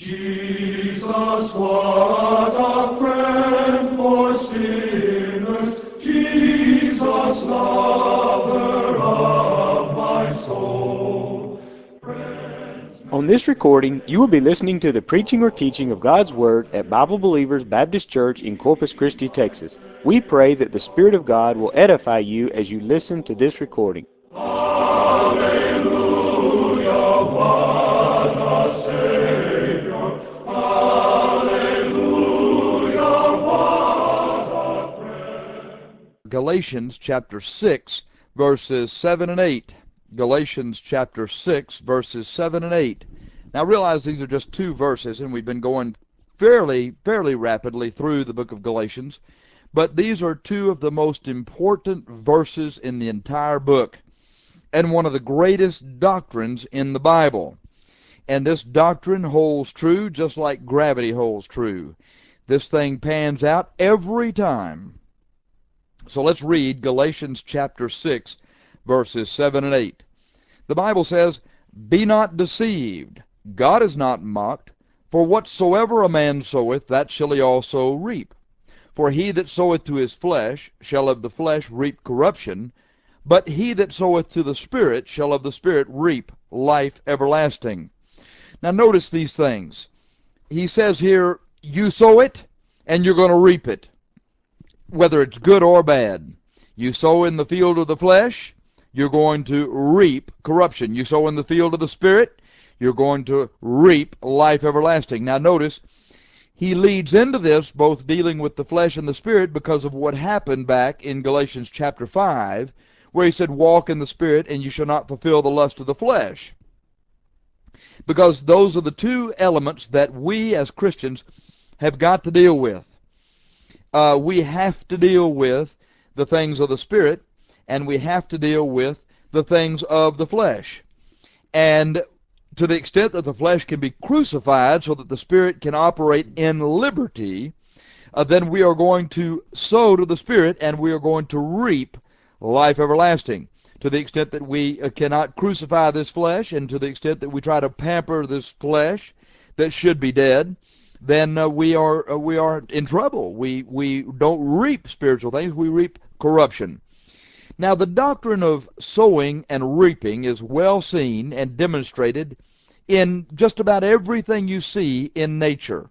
Jesus, what a friend for sinners, Jesus, lover of my soul. On this recording, you will be listening to the preaching or teaching of God's Word at Bible Believers Baptist Church in Corpus Christi, Texas. We pray that the Spirit of God will edify you as you listen to this recording. Hallelujah, what a Savior. Hallelujah, what a friend. Galatians chapter 6, verses 7 and 8. Galatians chapter 6, verses 7 and 8. Now realize these are just two verses, and we've been going fairly rapidly through the book of Galatians, but these are two of the most important verses in the entire book, and one of the greatest doctrines in the Bible. And this doctrine holds true just like gravity holds true. This thing pans out every time. So let's read Galatians chapter 6, verses 7 and 8. The Bible says, "Be not deceived, God is not mocked, for whatsoever a man soweth, that shall he also reap. For he that soweth to his flesh shall of the flesh reap corruption, but he that soweth to the Spirit shall of the Spirit reap life everlasting." Now notice these things. He says here, you sow it, and you're going to reap it, whether it's good or bad. You sow in the field of the flesh, you're going to reap corruption. You sow in the field of the Spirit, you're going to reap life everlasting. Now notice, he leads into this both dealing with the flesh and the Spirit because of what happened back in Galatians chapter 5, where he said, walk in the Spirit, and you shall not fulfill the lust of the flesh. Because those are the two elements that we as Christians have got to deal with. We have to deal with the things of the Spirit, and we have to deal with the things of the flesh. And to the extent that the flesh can be crucified so that the Spirit can operate in liberty, then we are going to sow to the Spirit, and we are going to reap life everlasting. To the extent that we cannot crucify this flesh, and to the extent that we try to pamper this flesh that should be dead, then we are in trouble. We don't reap spiritual things, we reap corruption. Now the doctrine of sowing and reaping is well seen and demonstrated in just about everything you see in nature.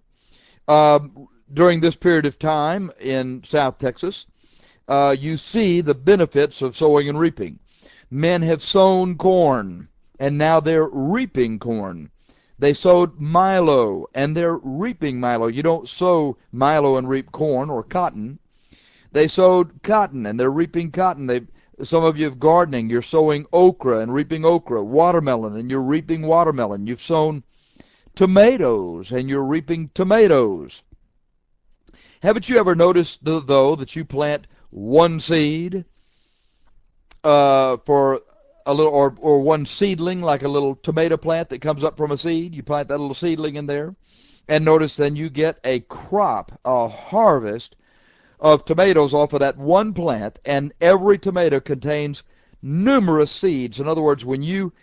During this period of time in South Texas, you see the benefits of sowing and reaping. Men have sown corn, and now they're reaping corn. They sowed milo, and they're reaping milo. You don't sow milo and reap corn or cotton. They sowed cotton, and they're reaping cotton. Some of you have gardening. You're sowing okra and reaping okra. Watermelon, and you're reaping watermelon. You've sown tomatoes, and you're reaping tomatoes. Haven't you ever noticed, though, that you plant one seed for a little, or one seedling, like a little tomato plant that comes up from a seed? You plant that little seedling in there, and notice then you get a crop, a harvest of tomatoes off of that one plant, and every tomato contains numerous seeds. In other words, when you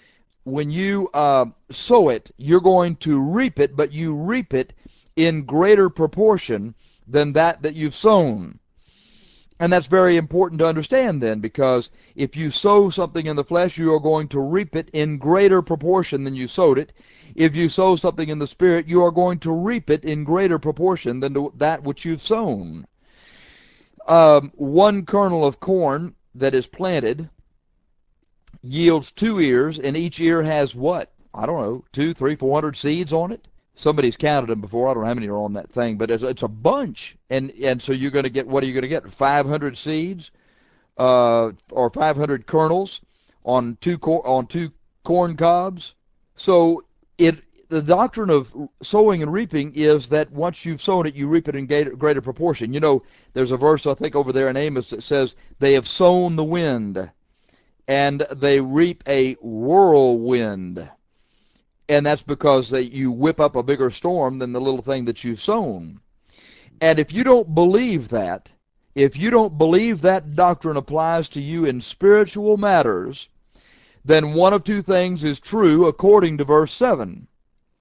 sow it, you're going to reap it, but you reap it in greater proportion than that you've sown. And that's very important to understand then, because if you sow something in the flesh, you are going to reap it in greater proportion than you sowed it. If you sow something in the Spirit, you are going to reap it in greater proportion than that which you've sown. One kernel of corn that is planted yields 2 ears, and each ear has what? I don't know, 200, 300, 400 seeds on it. Somebody's counted them before. I don't know how many are on that thing, but it's a bunch. And so you're going to get, what are you going to get? 500 seeds, or 500 kernels on two corn cobs. So the doctrine of sowing and reaping is that once you've sown it, you reap it in greater proportion. You know, there's a verse, I think, over there in Amos that says, they have sown the wind, and they reap a whirlwind. And that's because you whip up a bigger storm than the little thing that you've sown. And if you don't believe that, if you don't believe that doctrine applies to you in spiritual matters, then one of two things is true according to verse 7.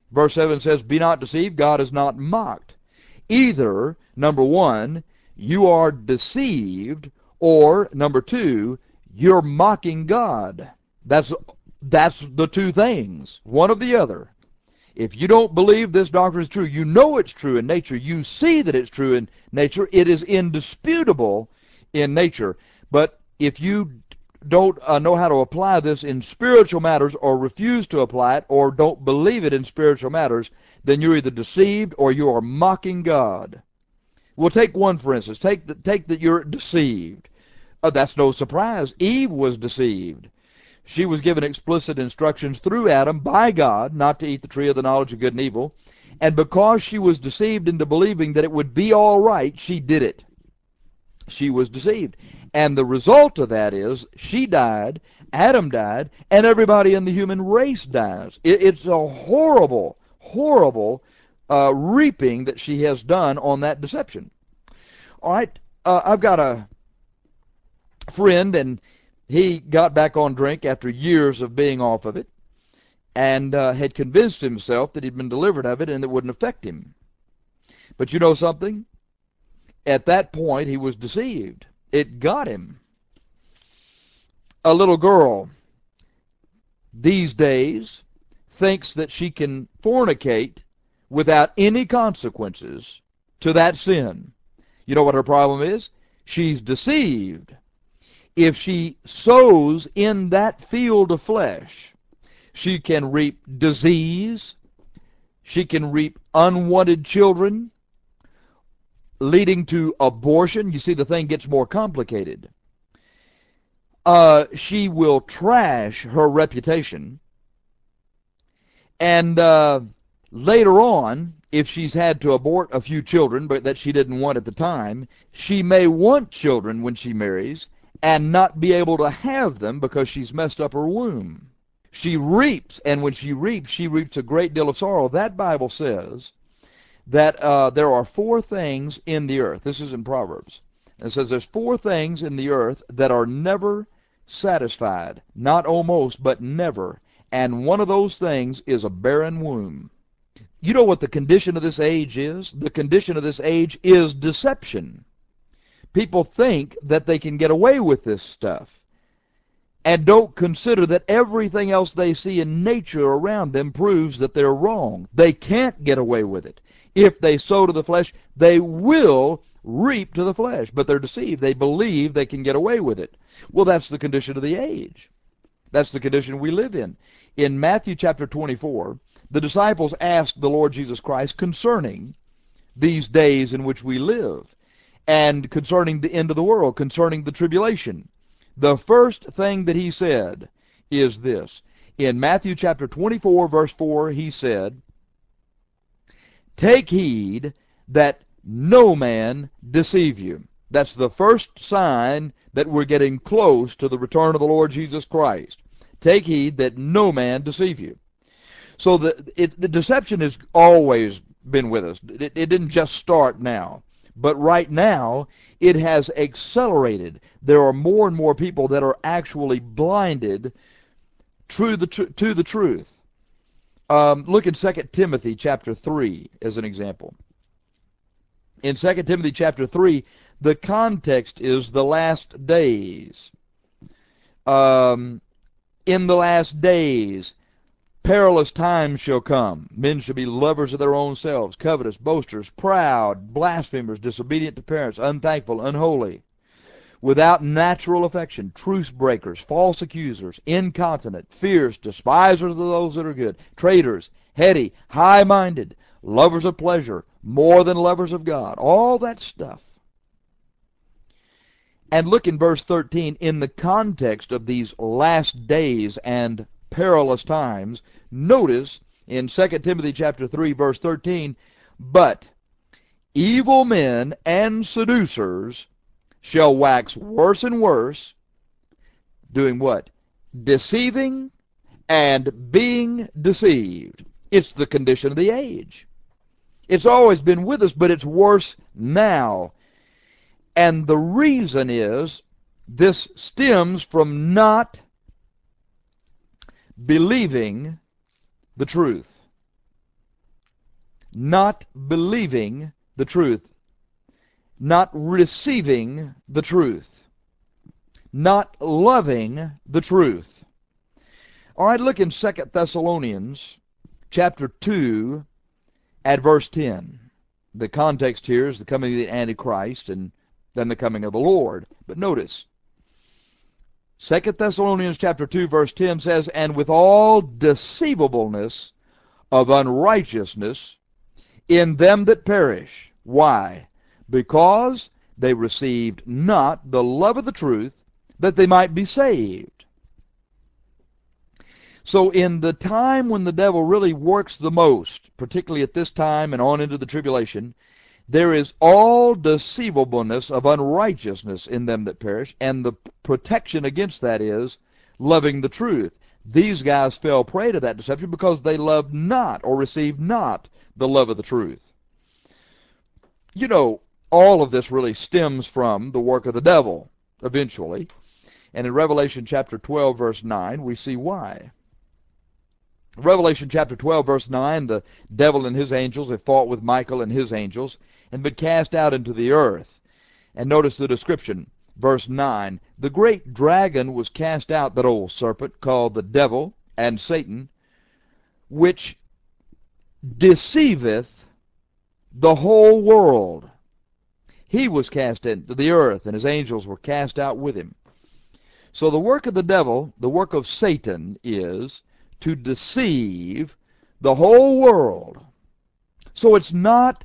Verse 7 says, "Be not deceived, God is not mocked." Either, number one, you are deceived, or number two, you're mocking God. That's the two things, one of the other. If you don't believe this doctrine is true, you know it's true in nature, you see that it's true in nature, it is indisputable in nature. But if you don't know how to apply this in spiritual matters, or refuse to apply it, or don't believe it in spiritual matters, then you're either deceived or you are mocking God. We'll take one for instance. Take that you're deceived. That's no surprise. Eve was deceived. She was given explicit instructions through Adam by God not to eat the tree of the knowledge of good and evil. And because she was deceived into believing that it would be all right, she did it. She was deceived. And the result of that is she died, Adam died, and everybody in the human race dies. It's a horrible, horrible reaping that she has done on that deception. All right, I've got a friend, and he got back on drink after years of being off of it, and had convinced himself that he'd been delivered of it and it wouldn't affect him. But you know something? At that point, he was deceived. It got him. A little girl these days thinks that she can fornicate without any consequences to that sin. You know what her problem is? She's deceived. If she sows in that field of flesh, she can reap disease, she can reap unwanted children, leading to abortion. You see, the thing gets more complicated. She will trash her reputation, and later on, if she's had to abort a few children but that she didn't want at the time, she may want children when she marries and not be able to have them because she's messed up her womb. She reaps, and when she reaps a great deal of sorrow. That Bible says that there are four things in the earth. This is in Proverbs. It says there's four things in the earth that are never satisfied. Not almost, but never. And one of those things is a barren womb. You know what the condition of this age is? The condition of this age is deception. People think that they can get away with this stuff and don't consider that everything else they see in nature around them proves that they're wrong. They can't get away with it. If they sow to the flesh, they will reap to the flesh. But they're deceived. They believe they can get away with it. Well, that's the condition of the age. That's the condition we live in. In Matthew chapter 24, the disciples asked the Lord Jesus Christ concerning these days in which we live, and concerning the end of the world, concerning the tribulation. The first thing that he said is this. In Matthew chapter 24, verse 4, he said, "Take heed that no man deceive you." That's the first sign that we're getting close to the return of the Lord Jesus Christ. Take heed that no man deceive you. So the deception has always been with us. It didn't just start now. But right now, it has accelerated. There are more and more people that are actually blinded to the truth. Look in 2 Timothy chapter 3 as an example. In 2 Timothy chapter 3, the context is the last days. In the last days, perilous times shall come. Men shall be lovers of their own selves, covetous, boasters, proud, blasphemers, disobedient to parents, unthankful, unholy, without natural affection, truce breakers, false accusers, incontinent, fierce, despisers of those that are good, traitors, heady, high-minded, lovers of pleasure, more than lovers of God. All that stuff. And look in verse 13, in the context of these last days and perilous times, notice in 2 Timothy chapter 3, verse 13, "But evil men and seducers shall wax worse and worse," doing what? Deceiving and being deceived. It's the condition of the age. It's always been with us, but it's worse now. And the reason is, this stems from not believing the truth. not believing the truth, not receiving the truth, not loving the truth. All right, look in 2 Thessalonians chapter 2 at verse 10. The context here is the coming of the Antichrist and then the coming of the Lord. But notice, 2 Thessalonians chapter 2 verse 10 says, "And with all deceivableness of unrighteousness in them that perish." Why? Because they received not the love of the truth, that they might be saved. So in the time when the devil really works the most, particularly at this time and on into the tribulation, there is all deceivableness of unrighteousness in them that perish, and the protection against that is loving the truth. These guys fell prey to that deception because they loved not or received not the love of the truth. You know, all of this really stems from the work of the devil, eventually. And in Revelation chapter 12, verse 9, we see why. Revelation chapter 12, verse 9, the devil and his angels have fought with Michael and his angels and been cast out into the earth. And notice the description, verse 9. "The great dragon was cast out, that old serpent, called the devil and Satan, which deceiveth the whole world. He was cast into the earth, and his angels were cast out with him." So the work of the devil, the work of Satan, is to deceive the whole world. So it's not,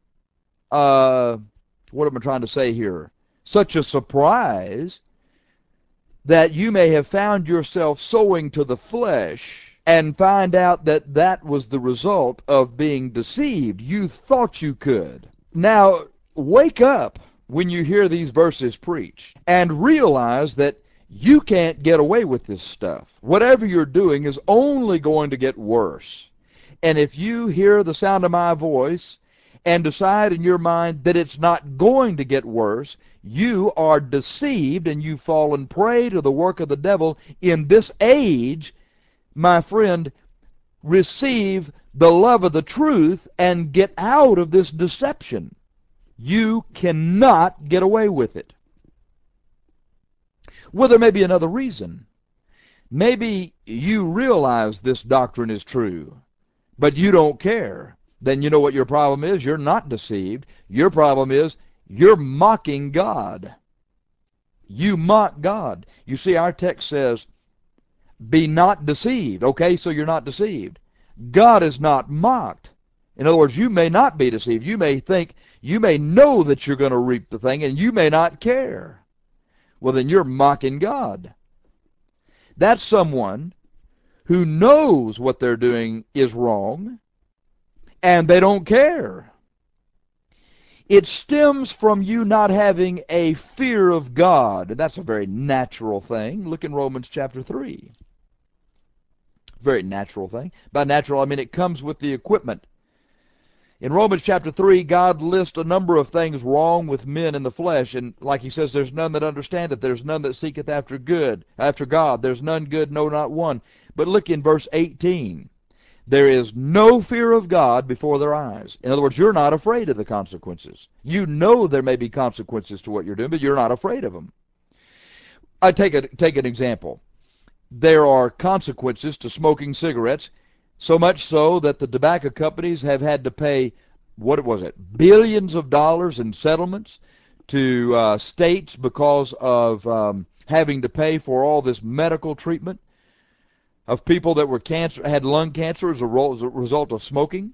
what am I trying to say here? Such a surprise that you may have found yourself sowing to the flesh and find out that that was the result of being deceived. You thought you could. Now, wake up when you hear these verses preached and realize that you can't get away with this stuff. Whatever you're doing is only going to get worse. And if you hear the sound of my voice and decide in your mind that it's not going to get worse, you are deceived and you've fallen prey to the work of the devil in this age. My friend, receive the love of the truth and get out of this deception. You cannot get away with it. Well, there may be another reason. Maybe you realize this doctrine is true, but you don't care. Then you know what your problem is? You're not deceived. Your problem is you're mocking God. You mock God. You see, our text says, "Be not deceived." Okay, so you're not deceived. God is not mocked. In other words, you may not be deceived. You may think, you may know that you're going to reap the thing, and you may not care. Well, then you're mocking God. That's someone who knows what they're doing is wrong, and they don't care. It stems from you not having a fear of God, and that's a very natural thing. Look in Romans chapter 3. Very natural thing. By natural, I mean it comes with the equipment. In Romans chapter 3, God lists a number of things wrong with men in the flesh, and like he says, there's none that understandeth, there's none that seeketh after God, there's none good, no, not one. But look in verse 18. There is no fear of God before their eyes. In other words, you're not afraid of the consequences. You know there may be consequences to what you're doing, but you're not afraid of them. I take an example. There are consequences to smoking cigarettes, so much so that the tobacco companies have had to pay, what was it, billions of dollars in settlements to states because of having to pay for all this medical treatment of people that were had lung cancer as a result of smoking.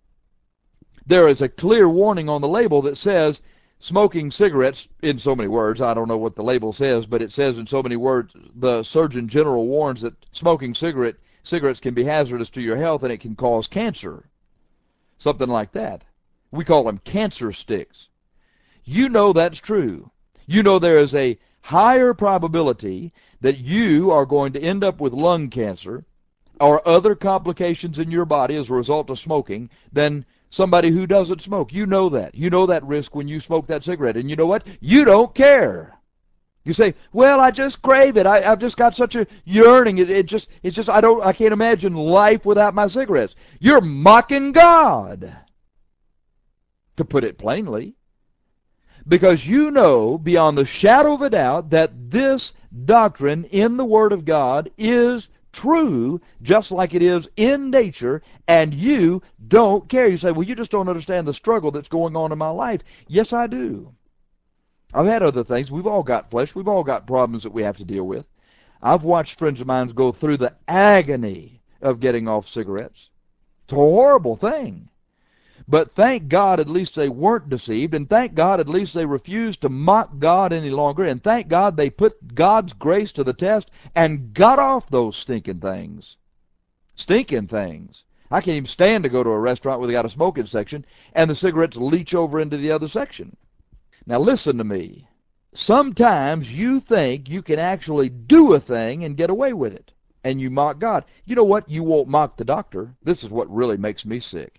There is a clear warning on the label that says smoking cigarettes, in so many words, I don't know what the label says, but it says in so many words, the Surgeon General warns that smoking cigarettes can be hazardous to your health and it can cause cancer. Something like that. We call them cancer sticks. You know that's true. You know there is a higher probability that you are going to end up with lung cancer or other complications in your body as a result of smoking than somebody who doesn't smoke. You know that. You know that risk when you smoke that cigarette. And you know what? You don't care. You say, well, I just crave it. I've just got such a yearning. I can't imagine life without my cigarettes. You're mocking God. to put it plainly. Because you know beyond the shadow of a doubt that this doctrine in the Word of God is true, just like it is in nature, and you don't care. You say, well, you just don't understand the struggle that's going on in my life. Yes, I do. I've had other things. We've all got flesh. We've all got problems that we have to deal with. I've watched friends of mine go through the agony of getting off cigarettes. It's a horrible thing. But thank God at least they weren't deceived, and thank God at least they refused to mock God any longer, and thank God they put God's grace to the test and got off those stinking things. Stinking things. I can't even stand to go to a restaurant where they got a smoking section and the cigarettes leach over into the other section. Now listen to me. Sometimes you think you can actually do a thing and get away with it, and you mock God. You know what? You won't mock the doctor. This is what really makes me sick.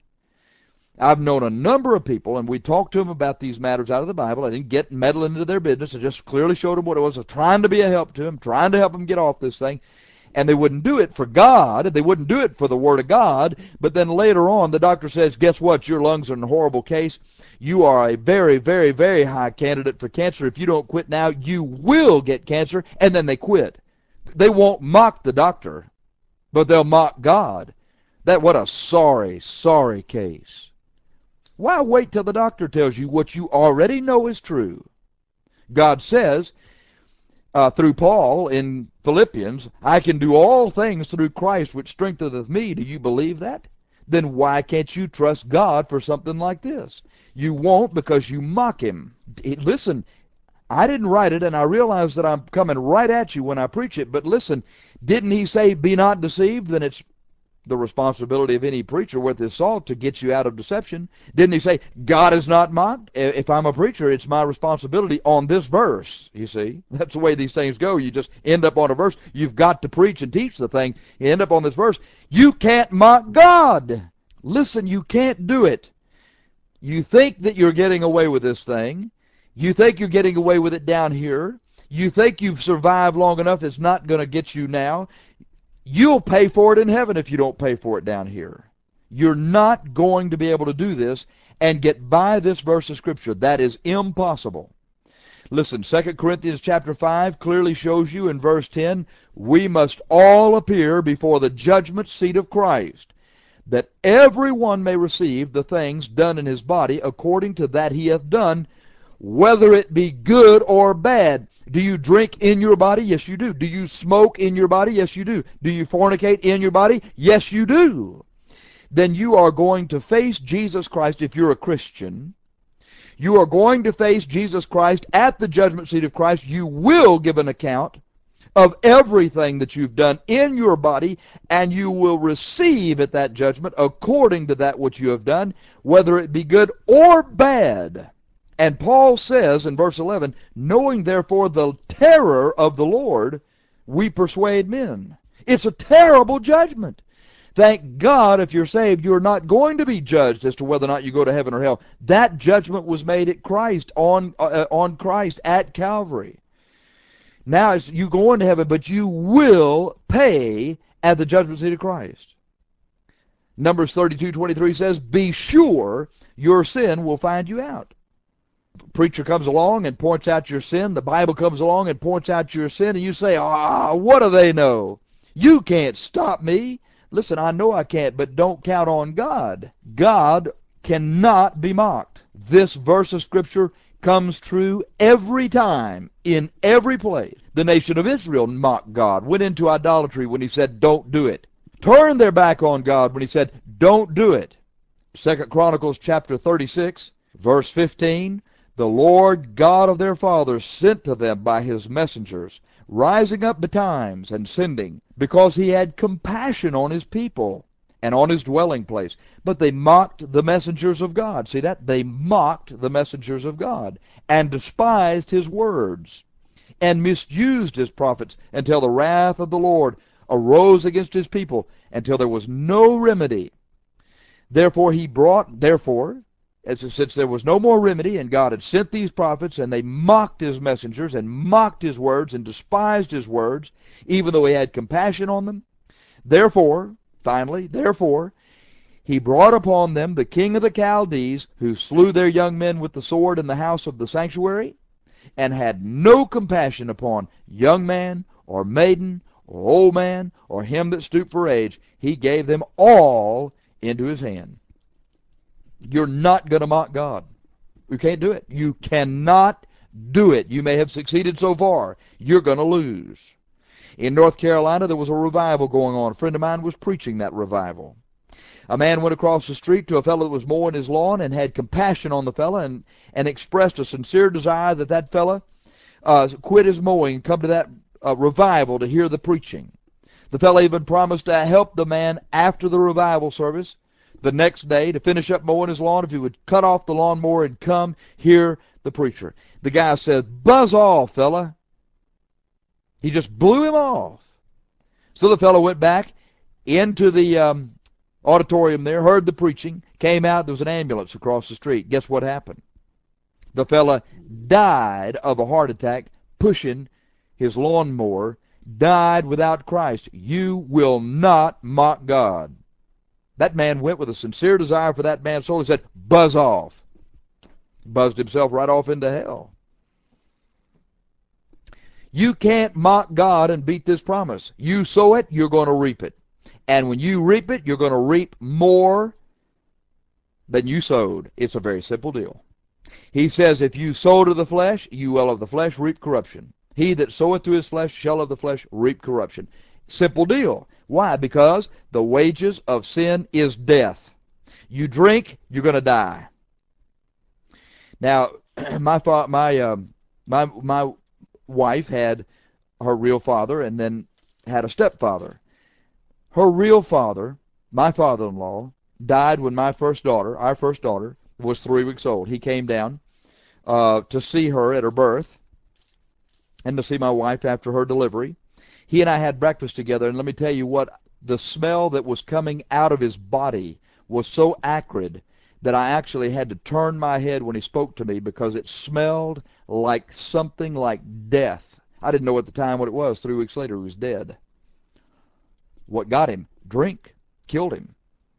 I've known a number of people, and we talked to them about these matters out of the Bible. I didn't get meddling into their business. I just clearly showed them what it was. I was trying to be a help to them, trying to help them get off this thing. And they wouldn't do it for God. They wouldn't do it for the Word of God. But then later on, the doctor says, guess what? Your lungs are in a horrible case. You are a very, very, very high candidate for cancer. If you don't quit now, you will get cancer. And then they quit. They won't mock the doctor, but they'll mock God. What a sorry, sorry case. Why wait till the doctor tells you what you already know is true? God says, through Paul in Philippians, I can do all things through Christ which strengtheneth me. Do you believe that? Then why can't you trust God for something like this? You won't because you mock him. Listen, I didn't write it, and I realize that I'm coming right at you when I preach it, but listen, didn't he say, be not deceived? Then it's the responsibility of any preacher worth his salt to get you out of deception. Didn't he say, God is not mocked? If I'm a preacher, it's my responsibility on this verse, you see. That's the way these things go. You just end up on a verse. You've got to preach and teach the thing. You end up on this verse. You can't mock God. Listen, you can't do it. You think that you're getting away with this thing. You think you're getting away with it down here. You think you've survived long enough, it's not going to get you now. You'll pay for it in heaven if you don't pay for it down here. You're not going to be able to do this and get by this verse of Scripture. That is impossible. Listen, 2 Corinthians chapter 5 clearly shows you in verse 10, we must all appear before the judgment seat of Christ, that every one may receive the things done in his body according to that he hath done, whether it be good or bad. Do you drink in your body? Yes, you do. Do you smoke in your body? Yes, you do. Do you fornicate in your body? Yes, you do. Then you are going to face Jesus Christ if you're a Christian. You are going to face Jesus Christ at the judgment seat of Christ. You will give an account of everything that you've done in your body, and you will receive at that judgment according to that which you have done, whether it be good or bad. And Paul says in verse 11, knowing therefore the terror of the Lord, we persuade men. It's a terrible judgment. Thank God if you're saved, you're not going to be judged as to whether or not you go to heaven or hell. That judgment was made at Christ, on Christ at Calvary. Now you go into heaven, but you will pay at the judgment seat of Christ. Numbers 32:23 says, be sure your sin will find you out. Preacher comes along and points out your sin. The Bible comes along and points out your sin, and you say, what do they know? You can't stop me. Listen, I know I can't, but don't count on God. God cannot be mocked. This verse of Scripture comes true every time, in every place. The nation of Israel mocked God, went into idolatry when he said, don't do it. Turned their back on God when he said, don't do it. 2 Chronicles chapter 36, verse 15, the Lord God of their fathers sent to them by his messengers, rising up betimes and sending, because he had compassion on his people and on his dwelling place. But they mocked the messengers of God. See that? They mocked the messengers of God and despised his words and misused his prophets until the wrath of the Lord arose against his people, until there was no remedy. Therefore, since there was no more remedy, and God had sent these prophets, and they mocked his messengers, and mocked his words, and despised his words, even though he had compassion on them. Therefore, finally, He brought upon them the king of the Chaldees, who slew their young men with the sword in the house of the sanctuary, and had no compassion upon young man, or maiden, or old man, or him that stooped for age. He gave them all into his hand. You're not going to mock God. You can't do it. You cannot do it. You may have succeeded so far. You're going to lose. In North Carolina, there was a revival going on. A friend of mine was preaching that revival. A man went across the street to a fellow that was mowing his lawn and had compassion on the fellow and expressed a sincere desire that that fellow quit his mowing and come to that revival to hear the preaching. The fellow even promised to help the man after the revival service the next day to finish up mowing his lawn if he would cut off the lawnmower and come hear the preacher. The guy said, "Buzz off, fella." He just blew him off. So the fellow went back into the auditorium there, heard the preaching, came out, there was an ambulance across the street. Guess what happened? The fella died of a heart attack pushing his lawnmower, died without Christ. You will not mock God. That man went with a sincere desire for that man's soul. He said, "Buzz off." Buzzed himself right off into hell. You can't mock God and beat this promise. You sow it, you're going to reap it. And when you reap it, you're going to reap more than you sowed. It's a very simple deal. He says, if you sow to the flesh, you will of the flesh reap corruption. He that soweth to his flesh shall of the flesh reap corruption. Simple deal. Why? Because the wages of sin is death. You drink, you're going to die. Now, my wife had her real father and then had a stepfather. Her real father, my father-in-law, died when our first daughter, was 3 weeks old. He came down to see her at her birth and to see my wife after her delivery. He and I had breakfast together, and let me tell you what, the smell that was coming out of his body was so acrid that I actually had to turn my head when he spoke to me because it smelled like something like death. I didn't know at the time what it was. 3 weeks later, he was dead. What got him? Drink. Killed him.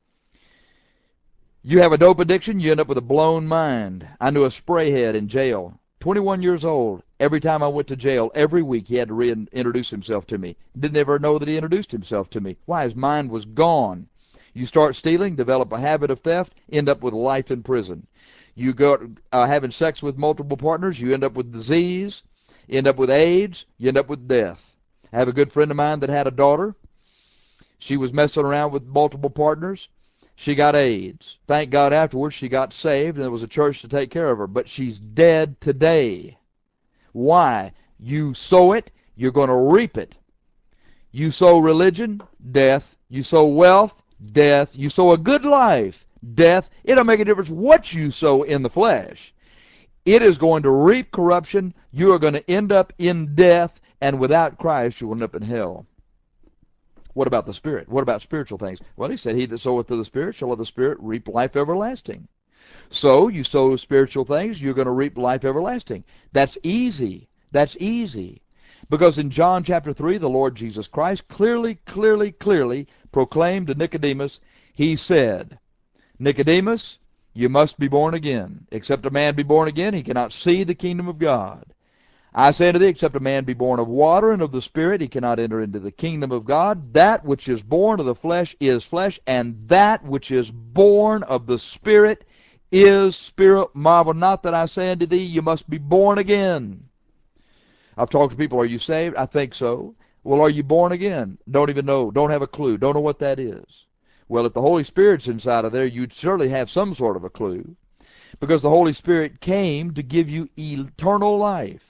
You have a dope addiction, you end up with a blown mind. I knew a spray head in jail, 21 years old. Every time I went to jail, every week he had to reintroduce himself to me. Didn't ever know that he introduced himself to me. Why? His mind was gone. You start stealing, develop a habit of theft, end up with life in prison. You go having sex with multiple partners, you end up with disease, you end up with AIDS, you end up with death. I have a good friend of mine that had a daughter. She was messing around with multiple partners. She got AIDS. Thank God afterwards she got saved and there was a church to take care of her. But she's dead today. Why? You sow it, you're going to reap it. You sow religion, death. You sow wealth, death. You sow a good life, death. It don't make a difference what you sow in the flesh. It is going to reap corruption. You are going to end up in death, and without Christ you will end up in hell. What about the Spirit? What about spiritual things? Well, he said, he that soweth to the Spirit shall of the Spirit reap life everlasting. So, you sow spiritual things, you're going to reap life everlasting. That's easy. That's easy. Because in John chapter 3, the Lord Jesus Christ clearly proclaimed to Nicodemus, he said, Nicodemus, you must be born again. Except a man be born again, he cannot see the kingdom of God. I say unto thee, except a man be born of water and of the Spirit, he cannot enter into the kingdom of God. That which is born of the flesh is flesh, and that which is born of the Spirit is spirit. Marvel not that I say unto thee, you must be born again. I've talked to people, are you saved? I think so. Well, are you born again? Don't even know. Don't have a clue. Don't know what that is. Well, if the Holy Spirit's inside of there, you'd surely have some sort of a clue. Because the Holy Spirit came to give you eternal life.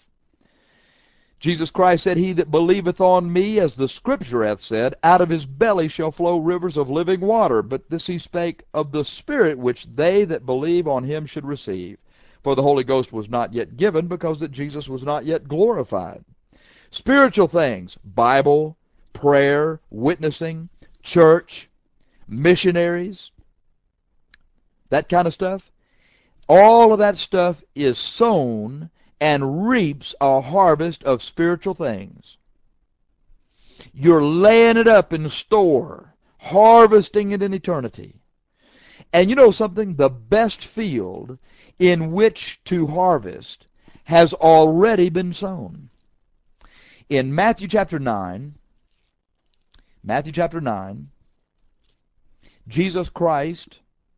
Jesus Christ said, he that believeth on me, as the Scripture hath said, out of his belly shall flow rivers of living water. But this he spake of the Spirit, which they that believe on him should receive. For the Holy Ghost was not yet given, because that Jesus was not yet glorified. Spiritual things, Bible, prayer, witnessing, church, missionaries, that kind of stuff. All of that stuff is sown and reaps a harvest of spiritual things. You're laying it up in store, harvesting it in eternity. And you know something? The best field in which to harvest has already been sown. In Matthew chapter 9, Jesus Christ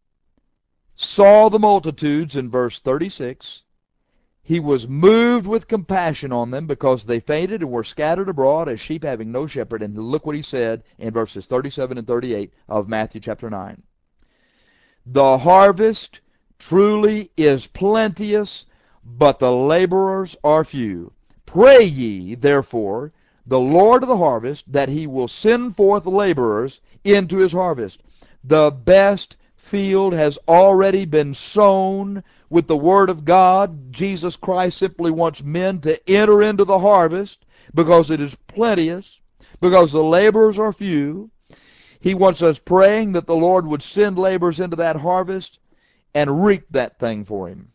saw the multitudes in verse 36. He was moved with compassion on them because they fainted and were scattered abroad as sheep having no shepherd. And look what he said in verses 37 and 38 of Matthew chapter 9. The harvest truly is plenteous, but the laborers are few. Pray ye, therefore, the Lord of the harvest, that he will send forth laborers into his harvest. The best field has already been sown with the Word of God. Jesus Christ simply wants men to enter into the harvest because it is plenteous, because the laborers are few. He wants us praying that the Lord would send laborers into that harvest and reap that thing for him.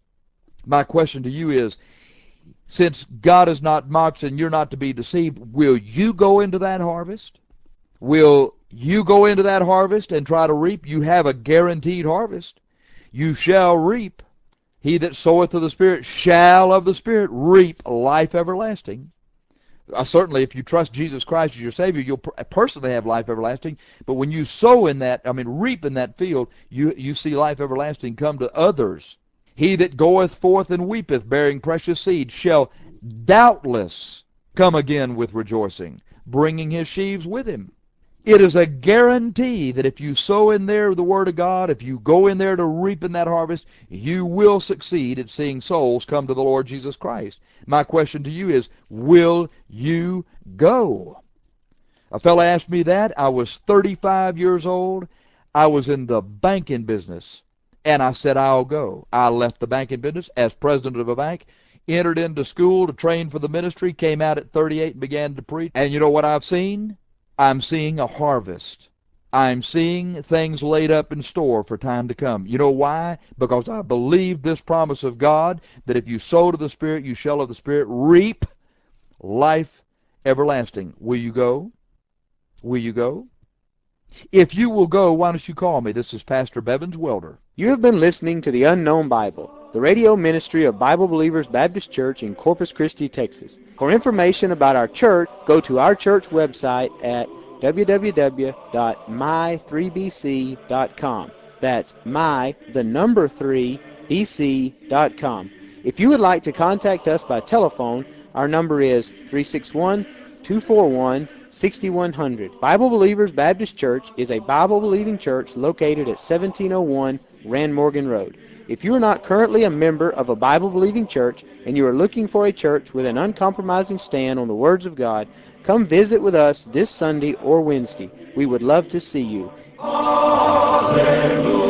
My question to you is, since God is not mocked and you're not to be deceived, will you go into that harvest? Will you go into that harvest and try to reap? You have a guaranteed harvest. You shall reap. He that soweth to the Spirit shall of the Spirit reap life everlasting. Certainly, if you trust Jesus Christ as your Savior, you'll personally have life everlasting. But when you sow in that, reap in that field, you see life everlasting come to others. He that goeth forth and weepeth, bearing precious seed, shall doubtless come again with rejoicing, bringing his sheaves with him. It is a guarantee that if you sow in there the Word of God, if you go in there to reap in that harvest, you will succeed at seeing souls come to the Lord Jesus Christ. My question to you is, will you go? A fellow asked me that. I was 35 years old. I was in the banking business. And I said, I'll go. I left the banking business as president of a bank, entered into school to train for the ministry, came out at 38 and began to preach. And you know what I've seen? I'm seeing a harvest. I'm seeing things laid up in store for time to come. You know why? Because I believe this promise of God that if you sow to the Spirit, you shall of the Spirit reap life everlasting. Will you go? Will you go? If you will go, why don't you call me? This is Pastor Bevins Welder. You have been listening to The Unknown Bible, the radio ministry of Bible Believers Baptist Church in Corpus Christi, Texas. For information about our church, go to our church website at www.my3bc.com. That's my3bc.com. If you would like to contact us by telephone, our number is 361-241-6100. Bible Believers Baptist Church is a Bible-believing church located at 1701 Rand Morgan Road. If you are not currently a member of a Bible-believing church and you are looking for a church with an uncompromising stand on the words of God, come visit with us this Sunday or Wednesday. We would love to see you. Hallelujah.